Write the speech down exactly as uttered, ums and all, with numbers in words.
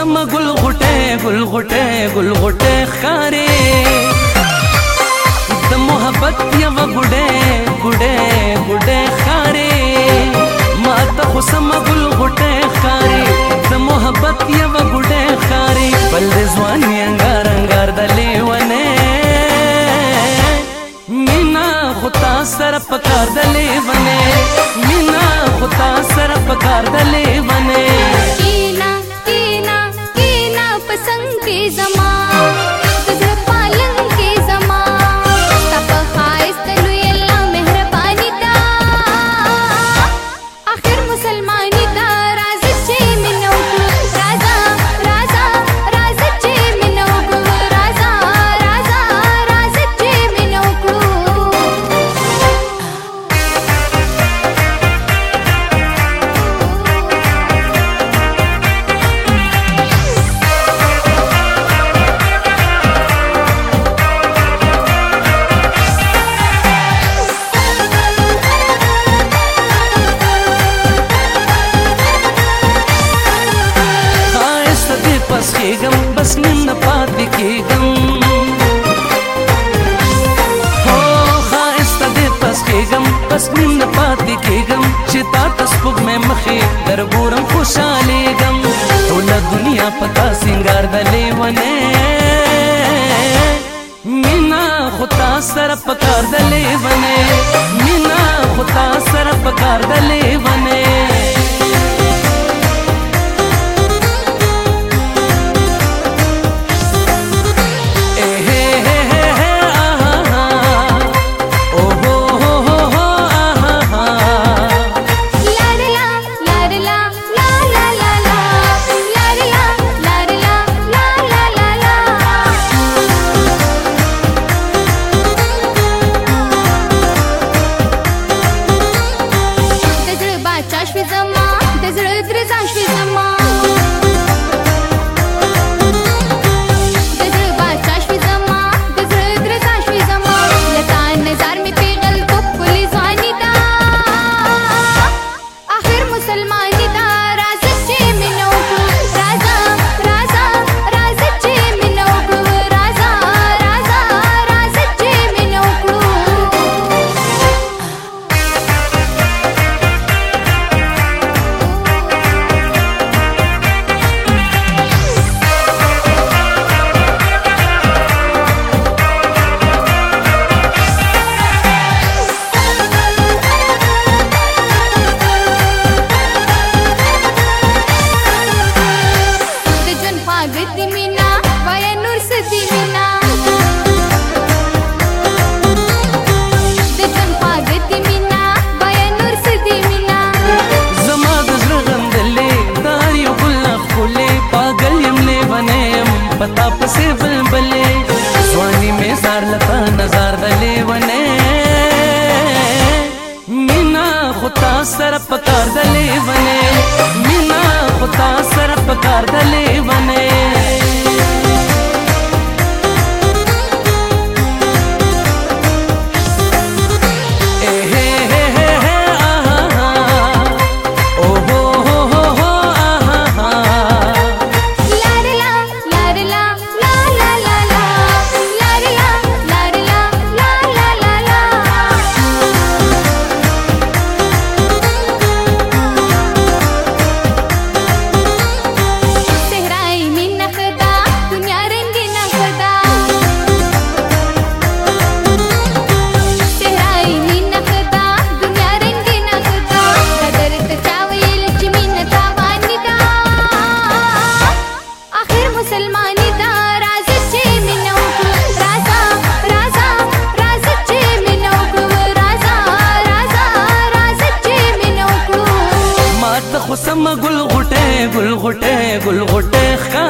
سم ګل غټه ګل غټه ګل غټه ښکارې د محبت یو ګډه ګډه ګډه ښکارې ما ته خو سم ګل غټه ښکارې د محبت یو ګډه ښکارې بل ځوان انګار انګار د لیونه مینا خو تا سره پکار د لیونه مینا خو تا سره پکار د لیونه کینا کینا کینا پسند کی زما تزر پالن کی زما تپ خائس تلوی اللہ مہربانی تا آخر مسلمانی تا راز چے منو رازا رازا راز چے منو رازا رازا راز چے منو بس نن پاتې کېږم هو ښایسته دې پس کېږم بس نن پاتې کېږم چې تا ته سپوږمۍ مخې درګورم خوشحالېږم ټوله دنیا په تا سینګار د لیونۍ مینا خو تا سره پکار د لیونۍ مینا خو تا سره پکار د لیونۍ پتا پسې بلبلې ځواني مې زار لتا نظر د لیونۍ مینا خو تا سره پکار د لیونۍ مینا خو تا سره پکار د لیونۍ سم ګل غټه ګل غټه ګل غټه